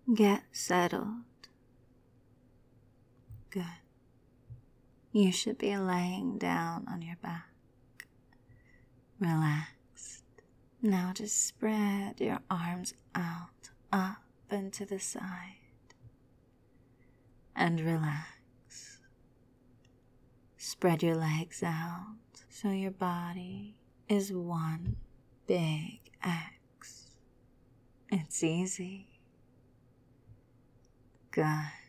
Get settled. Good. You should be laying down on your back, relaxed. Now just spread your arms out, up and to the side, and relax. Spread your legs out so your body is one big X. It's easy. Good.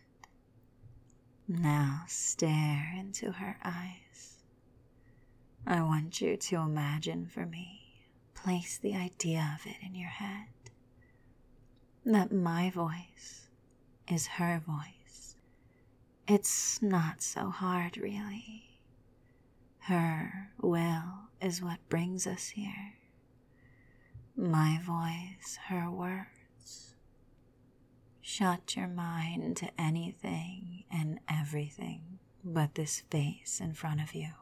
Now stare into her eyes. I want you to imagine for me, place the idea of it in your head, that my voice is her voice. It's not so hard, really. Her will is what brings us here. My voice, her words. Shut your mind to anything and everything but this face in front of you.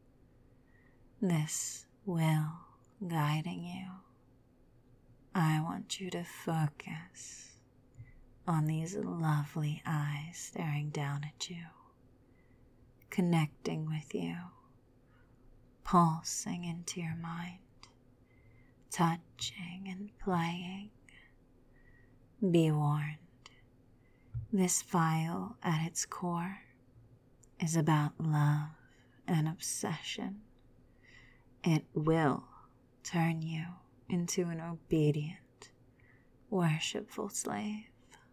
This will guiding you. I want you to focus on these lovely eyes staring down at you, connecting with you, pulsing into your mind, touching and playing. Be warned, this file at its core is about love and obsession. It will turn you into an obedient, worshipful slave.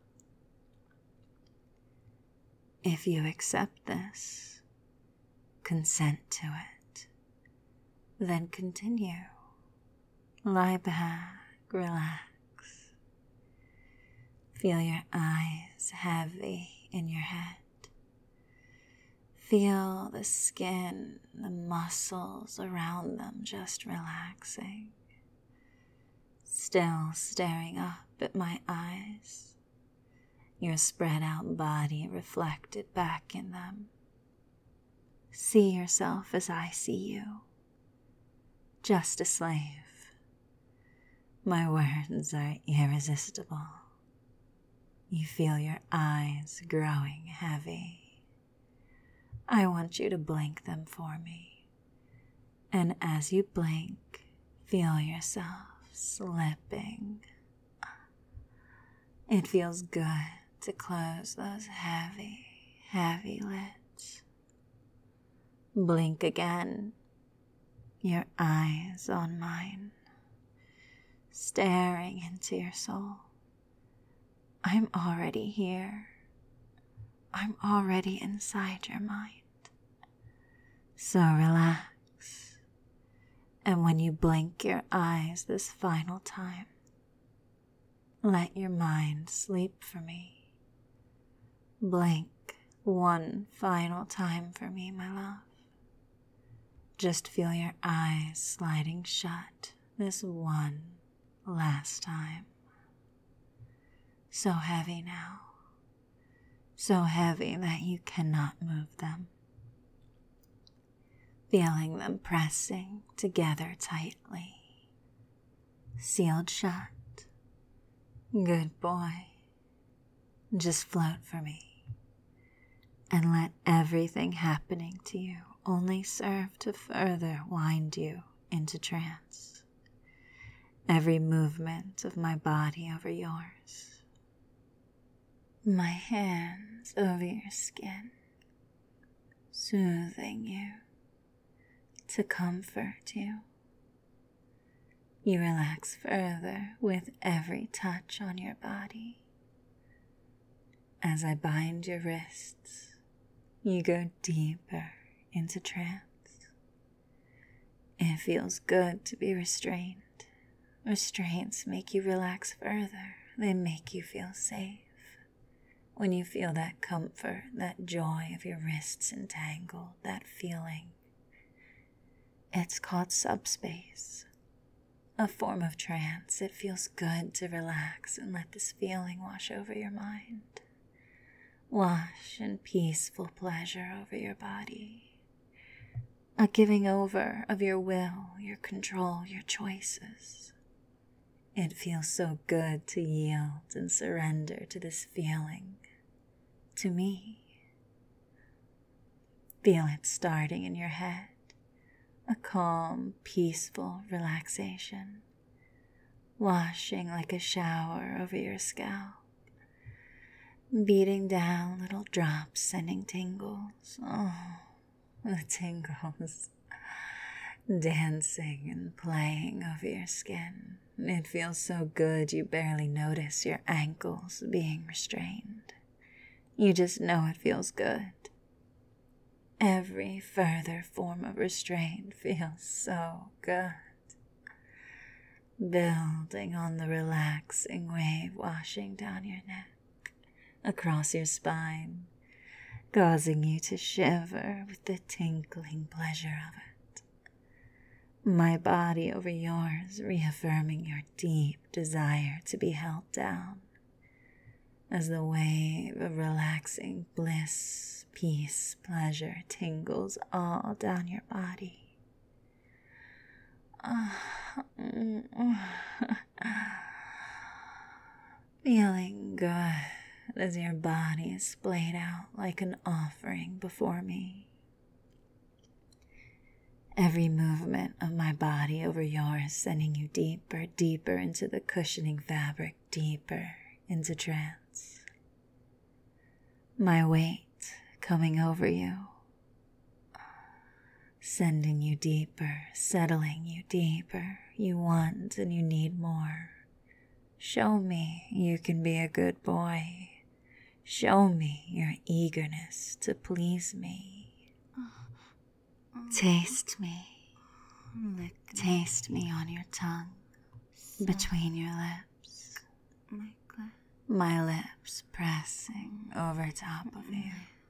If you accept this, consent to it, then continue. Lie back, relax. Feel your eyes heavy in your head. Feel the skin, the muscles around them just relaxing. Still staring up at my eyes, your spread out body reflected back in them. See yourself as I see you, just a slave. My words are irresistible. You feel your eyes growing heavy. I want you to blink them for me. And as you blink, feel yourself slipping. It feels good to close those heavy, heavy lids. Blink again, your eyes on mine, staring into your soul. I'm already here. I'm already inside your mind. So relax. And when you blink your eyes this final time, let your mind sleep for me. Blink one final time for me, my love. Just feel your eyes sliding shut this one last time. So heavy now, so heavy that you cannot move them. Feeling them pressing together tightly, sealed shut. Good boy. Just float for me, and let everything happening to you only serve to further wind you into trance. Every movement of my body over yours, my hands over your skin, soothing you, to comfort you. You relax further with every touch on your body. As I bind your wrists, you go deeper into trance. It feels good to be restrained. Restraints make you relax further. They make you feel safe. When you feel that comfort, that joy of your wrists entangled, that feeling, it's called subspace, a form of trance. It feels good to relax and let this feeling wash over your mind. Wash in peaceful pleasure over your body. A giving over of your will, your control, your choices. It feels so good to yield and surrender to this feeling, to me. Feel it starting in your head, a calm, peaceful relaxation, washing like a shower over your scalp, beating down little drops, sending tingles. Oh, the tingles, dancing and playing over your skin. It feels so good you barely notice your ankles being restrained. You just know it feels good. Every further form of restraint feels so good. Building on the relaxing wave washing down your neck, across your spine, causing you to shiver with the tinkling pleasure of it. My body over yours, reaffirming your deep desire to be held down, as the wave of relaxing bliss, peace, pleasure tingles all down your body. Feeling good as your body is splayed out like an offering before me. Every movement of my body over yours sending you deeper, deeper into the cushioning fabric, deeper into trance. My weight coming over you, sending you deeper, settling you deeper. You want and you need more. Show me you can be a good boy. Show me your eagerness to please me. Taste me. Taste me on your tongue, between your lips. My lips pressing over top of you.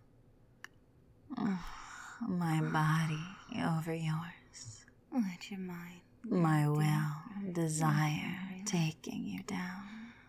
My body over yours. Let your mind. My will, desire taking you down.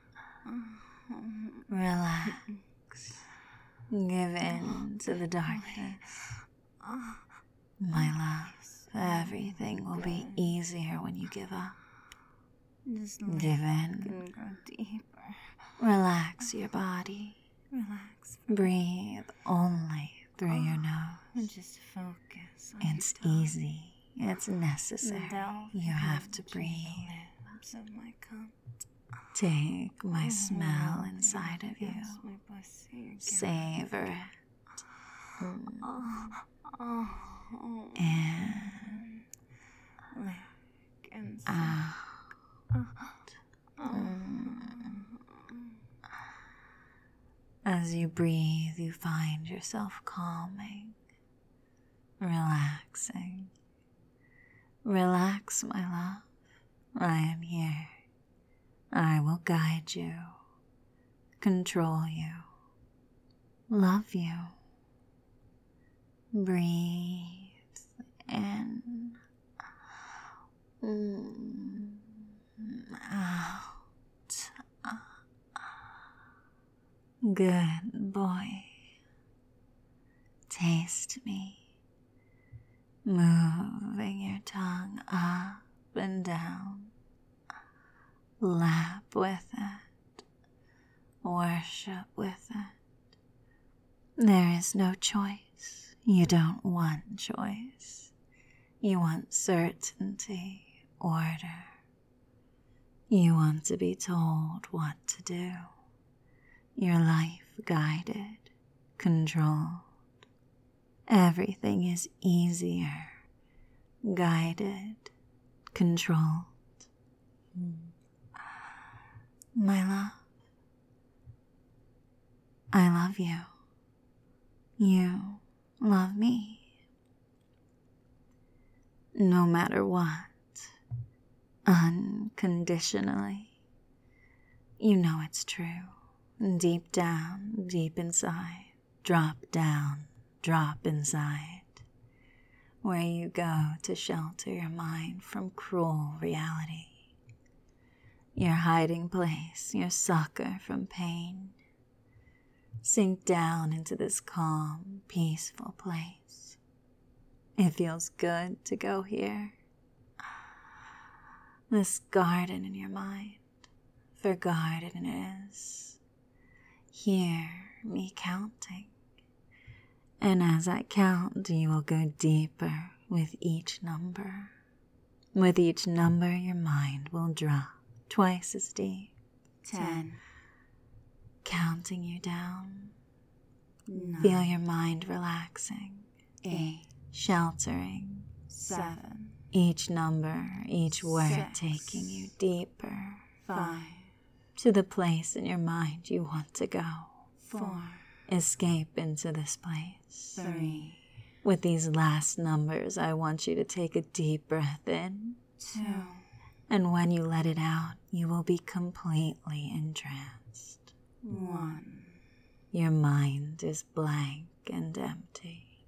Relax. Give in to the darkness. My love, everything will be easier when you give up. Just Give in. and grow deeper. Relax your body. Relax. Breathe only through your nose. And just focus on It's your tongue. easy. It's necessary. Delve You have to into breathe. the lips of my cup. Take my smell inside of you. Yes, my pussy again. Savor it. In, Lick and suck. As you breathe, you find yourself calming, relaxing. Relax, my love. I am here. I will guide you, control you, love you. Breathe in, out. Good boy. Taste me, moving your tongue up and down. Lap with it, worship with it. There is no choice. You don't want choice. You want certainty, order. You want to be told what to do. Your life guided, controlled. Everything is easier, guided, controlled. My love, I love you. You love me. No matter what, unconditionally. You know it's true. Deep down, deep inside, drop down, drop inside, where you go to shelter your mind from cruel reality. Your hiding place, your succor from pain. Sink down into this calm, peaceful place. It feels good to go here. This garden in your mind, for garden is. Hear me counting, and as I count, you will go deeper with each number. With each number, your mind will drop twice as deep. 10. Counting you down. 9. Feel your mind relaxing, 8. sheltering. 7. Each number, each word 6. taking you deeper 5. to the place in your mind you want to go. 4. Escape into this place. 3. With these last numbers, I want you to take a deep breath in. 2. And when you let it out, you will be completely entranced. 1. Your mind is blank and empty.